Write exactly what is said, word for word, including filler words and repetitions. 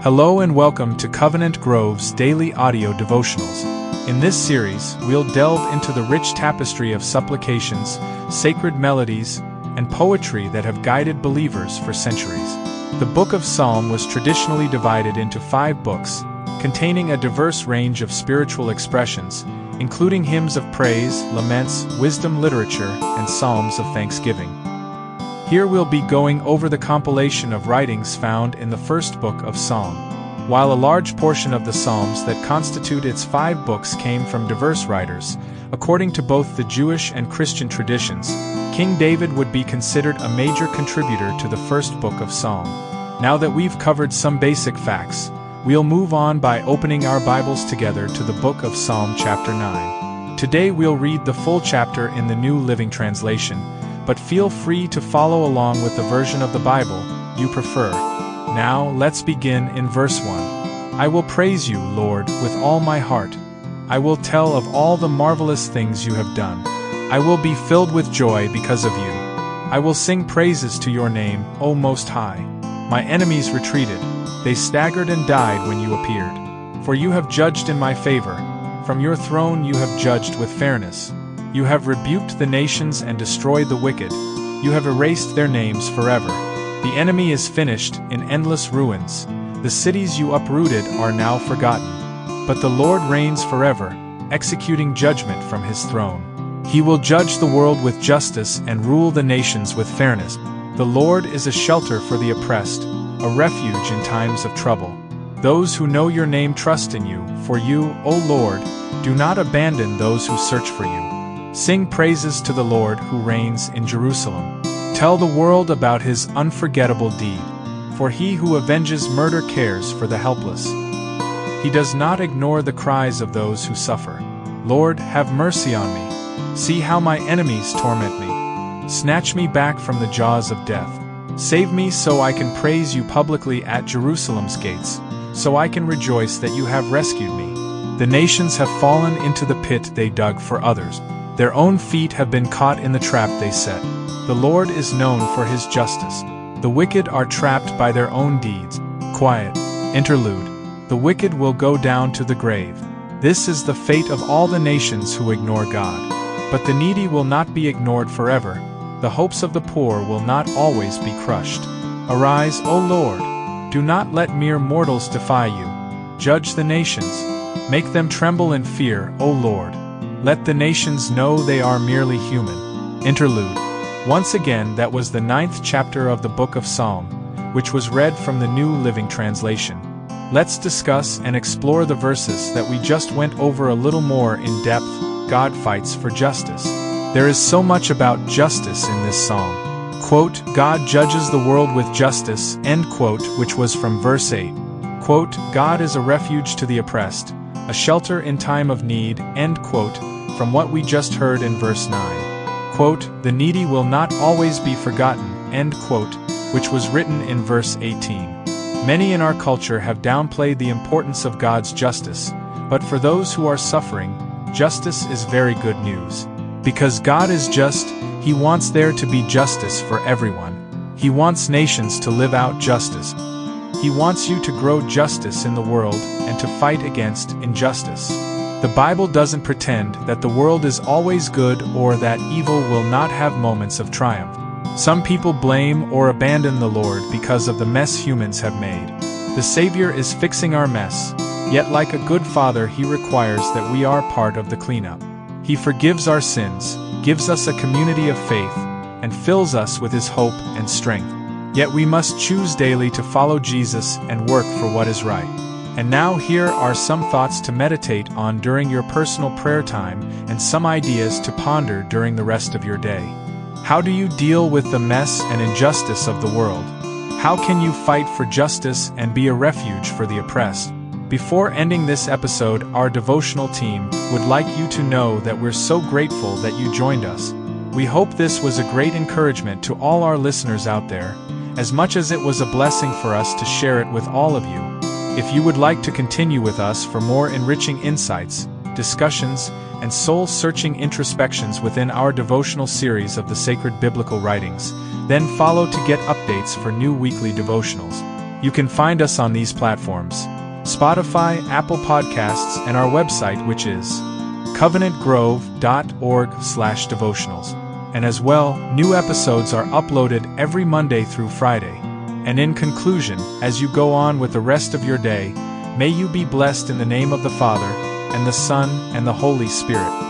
Hello and welcome to Covenant Grove's daily audio devotionals. In this series, we'll delve into the rich tapestry of supplications, sacred melodies, and poetry that have guided believers for centuries. The Book of Psalm was traditionally divided into five books, containing a diverse range of spiritual expressions, including hymns of praise, laments, wisdom literature, and psalms of thanksgiving. Here we'll be going over the compilation of writings found in the first book of Psalm. While a large portion of the psalms that constitute its five books came from diverse writers, according to both the Jewish and Christian traditions, King David would be considered a major contributor to the first book of Psalm. Now that we've covered some basic facts, we'll move on by opening our Bibles together to the book of Psalm chapter nine. Today we'll read the full chapter in the New Living Translation, but feel free to follow along with the version of the Bible you prefer. Now, let's begin in verse one. I will praise you, Lord, with all my heart. I will tell of all the marvelous things you have done. I will be filled with joy because of you. I will sing praises to your name, O Most High. My enemies retreated. They staggered and died when you appeared. For you have judged in my favor. From your throne you have judged with fairness. You have rebuked the nations and destroyed the wicked. You have erased their names forever. The enemy is finished in endless ruins. The cities you uprooted are now forgotten. But the Lord reigns forever, executing judgment from his throne. He will judge the world with justice and rule the nations with fairness. The Lord is a shelter for the oppressed, a refuge in times of trouble. Those who know your name trust in you, for you, O Lord, do not abandon those who search for you. Sing praises to the Lord who reigns in Jerusalem. Tell the world about his unforgettable deed, for he who avenges murder cares for the helpless. He does not ignore the cries of those who suffer. Lord, have mercy on me. See how my enemies torment me. Snatch me back from the jaws of death. Save me so I can praise you publicly at Jerusalem's gates, so I can rejoice that you have rescued me. The nations have fallen into the pit they dug for others. Their own feet have been caught in the trap they set. The Lord is known for his justice. The wicked are trapped by their own deeds. Quiet. Interlude. The wicked will go down to the grave. This is the fate of all the nations who ignore God. But the needy will not be ignored forever. The hopes of the poor will not always be crushed. Arise, O Lord. Do not let mere mortals defy you. Judge the nations. Make them tremble in fear, O Lord. Let the nations know they are merely human. Interlude. Once again, that was the ninth chapter of the book of Psalm, which was read from the New Living Translation. Let's discuss and explore the verses that we just went over a little more in depth. God fights for justice. There is so much about justice in this psalm. Quote, God judges the world with justice, end quote, which was from verse eight. Quote, God is a refuge to the oppressed, a shelter in time of need, end quote, from what we just heard in verse nine. Quote, the needy will not always be forgotten, end quote, which was written in verse eighteen. Many in our culture have downplayed the importance of God's justice, but for those who are suffering, justice is very good news. Because God is just, he wants there to be justice for everyone. He wants nations to live out justice. He wants you to grow justice in the world and to fight against injustice. The Bible doesn't pretend that the world is always good or that evil will not have moments of triumph. Some people blame or abandon the Lord because of the mess humans have made. The Savior is fixing our mess, yet like a good father he requires that we are part of the cleanup. He forgives our sins, gives us a community of faith, and fills us with his hope and strength. Yet we must choose daily to follow Jesus and work for what is right. And now here are some thoughts to meditate on during your personal prayer time and some ideas to ponder during the rest of your day. How do you deal with the mess and injustice of the world? How can you fight for justice and be a refuge for the oppressed? Before ending this episode, our devotional team would like you to know that we're so grateful that you joined us. We hope this was a great encouragement to all our listeners out there, as much as it was a blessing for us to share it with all of you. If you would like to continue with us for more enriching insights, discussions, and soul-searching introspections within our devotional series of the sacred biblical writings, then follow to get updates for new weekly devotionals. You can find us on these platforms: Spotify, Apple Podcasts, and our website, which is covenant grove dot org slash devotionals. And as well, new episodes are uploaded every Monday through Friday. And in conclusion, as you go on with the rest of your day, may you be blessed in the name of the Father, and the Son, and the Holy Spirit.